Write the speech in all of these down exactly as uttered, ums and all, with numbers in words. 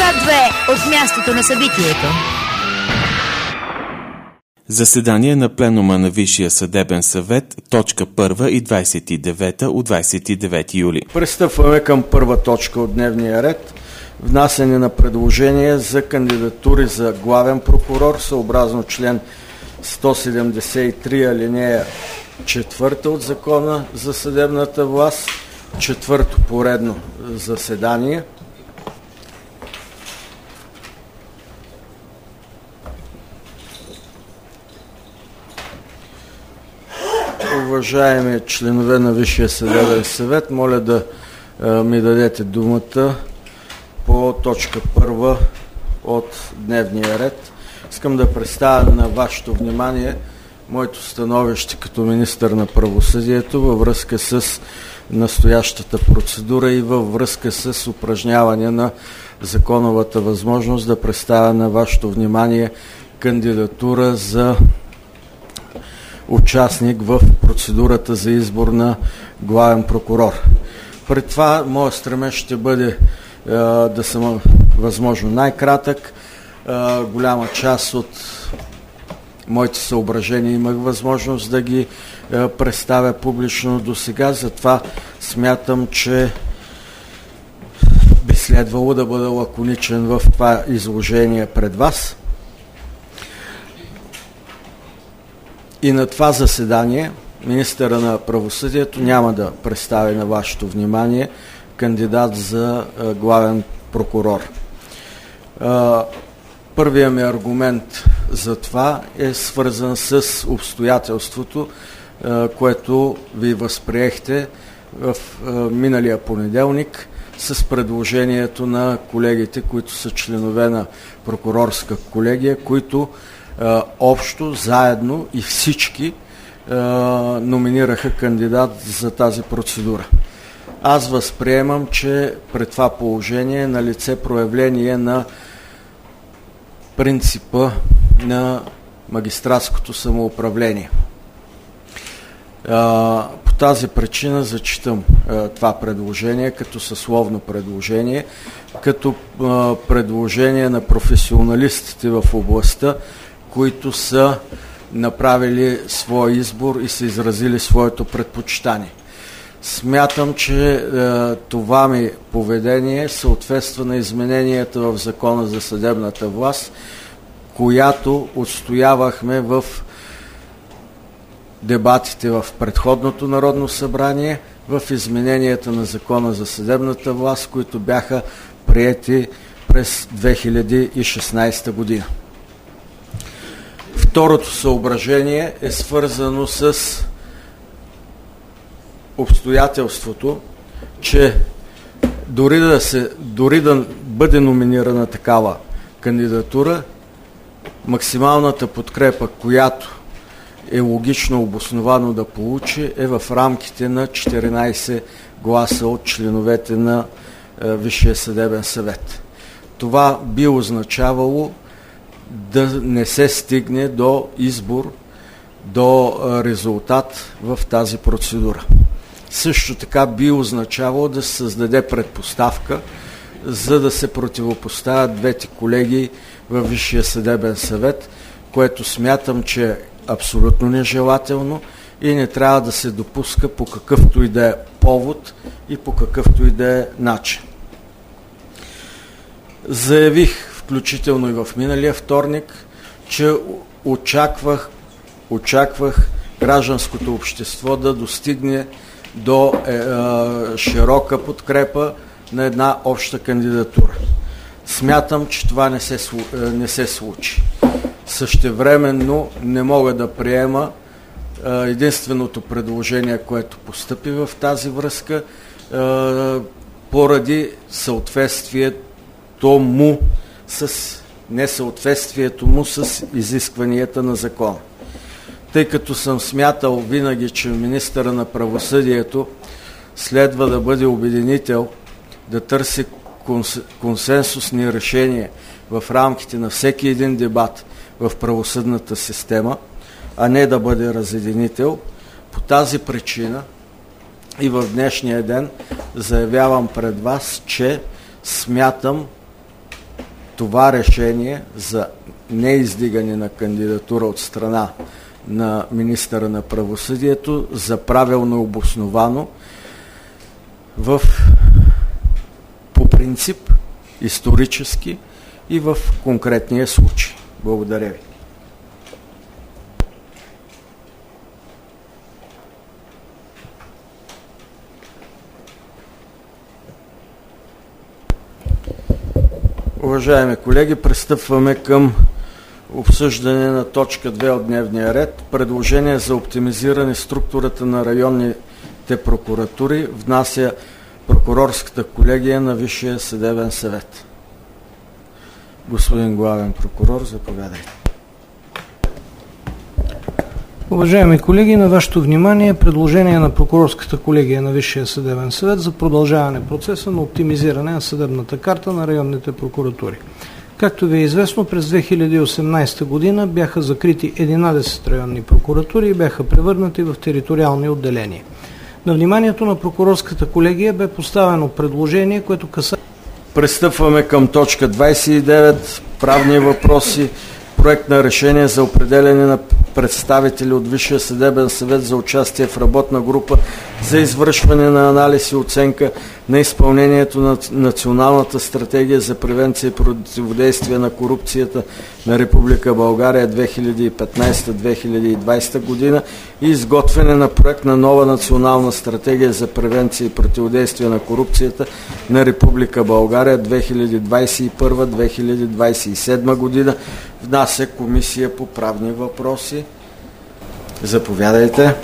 Свят две от мястото на събитието. Заседание на пленума на Висшия съдебен съвет, точка първа и двадесет и девета от двадесет и девети юли. Пристъпваме към първа точка от дневния ред. Внасяне на предложение за кандидатури за главен прокурор, съобразно член сто седемдесет и три, алинея четвърта от Закона за съдебната власт, четвърто поредно заседание. Уважаеми членове на Висшия съдебен съвет, моля да а, ми дадете думата по точка първа от дневния ред. Искам да представя на вашето внимание моето становище като министър на правосъдието във връзка с настоящата процедура и във връзка с упражняване на законовата възможност да представя на вашето внимание кандидатура за участник в процедурата за избор на главен прокурор. Пред това моят стремеж ще бъде е, да съм възможно най-кратък. Е, голяма част от моите съображения имах възможност да ги е, представя публично до сега, затова смятам, че би следвало да бъда лаконичен в това изложение пред вас. И на това заседание министъра на правосъдието няма да представи на вашето внимание кандидат за а, главен прокурор. А, първият ми аргумент за това е свързан с обстоятелството, а, което ви възприехте в а, миналия понеделник с предложението на колегите, които са членове на прокурорска колегия, които Uh, общо, заедно и всички uh, номинираха кандидат за тази процедура. Аз възприемам, че пред това положение е на лице проявление на принципа на магистратското самоуправление. Uh, по тази причина зачитам uh, това предложение като съсловно предложение, като uh, предложение на професионалистите в областта, които са направили своя избор и са изразили своето предпочитание. Смятам, че е, това ми поведение съответства на измененията в Закона за съдебната власт, която отстоявахме в дебатите в предходното Народно събрание, в измененията на Закона за съдебната власт, които бяха приети през две хиляди и шестнадесета година. Второто съображение е свързано с обстоятелството, че дори да, се, дори да бъде номинирана такава кандидатура, максималната подкрепа, която е логично обосновано да получи, е в рамките на четиринадесет гласа от членовете на е, Висшия съдебен съвет. Това би означавало да не се стигне до избор, до резултат в тази процедура. Също така би означавало да се създаде предпоставка, за да се противопоставят двете колегии във Висшия съдебен съвет, което смятам, че е абсолютно нежелателно и не трябва да се допуска по какъвто и да е повод и по какъвто и да е начин. Заявих, включително и в миналия вторник, че очаквах, очаквах гражданското общество да достигне до е, е, широка подкрепа на една обща кандидатура. Смятам, че това не се, не се случи. Същевременно не мога да приема е, единственото предложение, което постъпи в тази връзка, е, поради съответствието му с несъответствието му с изискванията на закона. Тъй като съм смятал винаги, че министъра на правосъдието следва да бъде обединител, да търси консенсусни решения в рамките на всеки един дебат в правосъдната система, а не да бъде разединител, по тази причина и в днешния ден заявявам пред вас, че смятам, това решение за неиздигане на кандидатура от страна на министъра на правосъдието за правилно обосновано в по принцип, исторически и в конкретния случай. Благодаря ви. Уважаеми колеги, пристъпваме към обсъждане на точка две от дневния ред. Предложение за оптимизиране структурата на районните прокуратури внася прокурорската колегия на Висшия съдебен съвет. Господин главен прокурор, заповядайте. Уважаеми колеги, на вашето внимание предложение на прокурорската колегия на Висшия съдебен съвет за продължаване процеса на оптимизиране на съдебната карта на районните прокуратури. Както ви е известно, през две хиляди и осемнадесета година бяха закрити единадесет районни прокуратури и бяха превърнати в териториални отделения. На вниманието на прокурорската колегия бе поставено предложение, което касае... Пристъпваме към точка двадесет и девет, правни въпроси, проект на решение за определяне на представители от Висшия съдебен съвет за участие в работна група за извършване на анализ и оценка на изпълнението на Националната стратегия за превенция и противодействие на корупцията на Република България две хиляди и петнадесета до две хиляди и двадесета година и изготвяне на проект на нова Национална стратегия за превенция и противодействие на корупцията на Република България две хиляди двадесет и първа до две хиляди двадесет и седма година. Внася Комисия по правни въпроси. Заповядайте.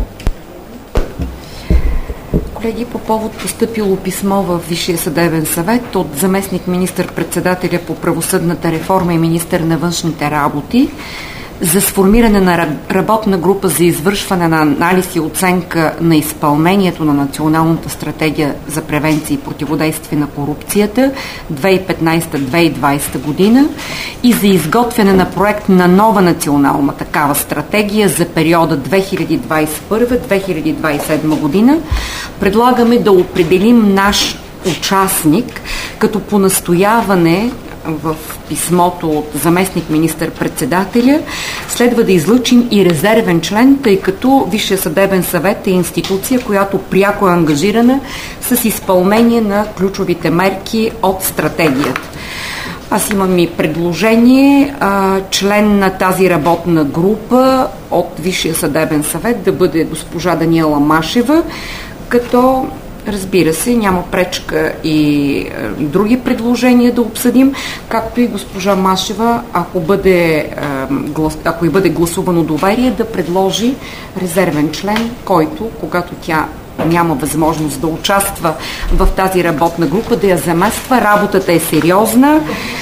Колеги, по повод постъпило писмо в Висшия съдебен съвет от заместник министър-председателя по правосъдната реформа и министър на външните работи за сформиране на работна група за извършване на анализ и оценка на изпълнението на Националната стратегия за превенция и противодействие на корупцията две хиляди и петнадесета до две хиляди и двадесета година и за изготвяне на проект на нова национална такава стратегия за периода две хиляди двадесет и първа до две хиляди двадесет и седма година, предлагаме да определим наш участник, като по настояване в писмото от заместник министър-председателя следва да излъчим и резервен член, тъй като Висшия съдебен съвет е институция, която пряко е ангажирана с изпълнение на ключовите мерки от стратегията. Аз имам и предложение а, член на тази работна група от Висшия съдебен съвет да бъде госпожа Машева, като разбира се, няма пречка и е, други предложения да обсъдим, както и госпожа Машева, ако бъде, е, глас, ако и бъде гласувано доверие, да предложи резервен член, който, когато тя няма възможност да участва в тази работна група, да я замества. Работата е сериозна.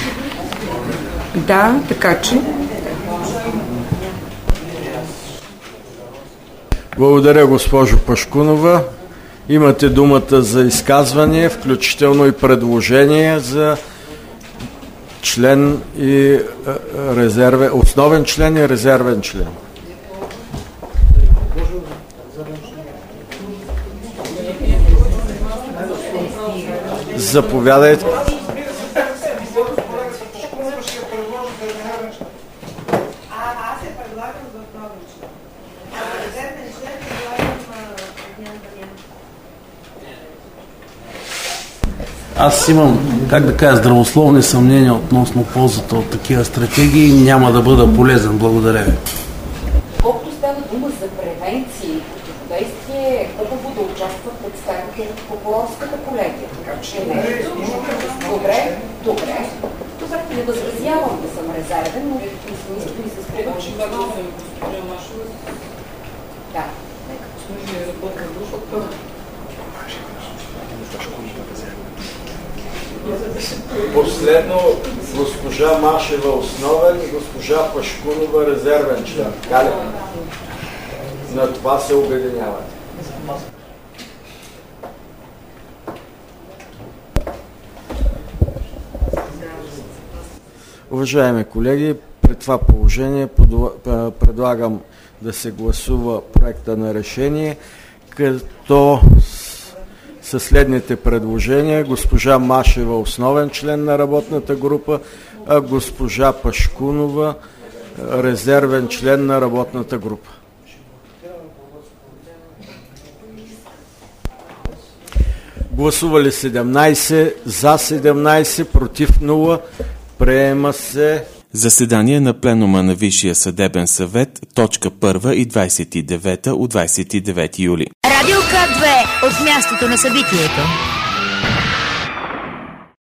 Да, така че... Благодаря, госпожо Пашкунова. Имате думата за изказване, включително и предложение за член и резервен, основен член и резервен член. Заповядайте. Аз имам, как да кажа, здравословни съмнения относно ползата от такива стратегии и няма да бъда полезен. Благодаря ви. Колкото става дума за превенция и противодействие, е хубаво да участва представители от прокурорската колегия. Така че не е. Добре, добре. Добре, не възразявам да съм резервен, но не съм и с предложи. Да. Последно госпожа Машева основен и госпожа Пашкунова резервен член. Така ли? На това се обединявате. Уважаеми колеги, при това положение предлагам да се гласува проекта на решение, като със следните предложения. Госпожа Машева, основен член на работната група, а госпожа Пашкунова, резервен член на работната група. Гласували седемнайсет, за седемнайсет, против нула. Приема се. Заседание на пленума на Висшия съдебен съвет, точка първа и двайсет и девета от двайсет и девети юли. Радио К две от мястото на събитието.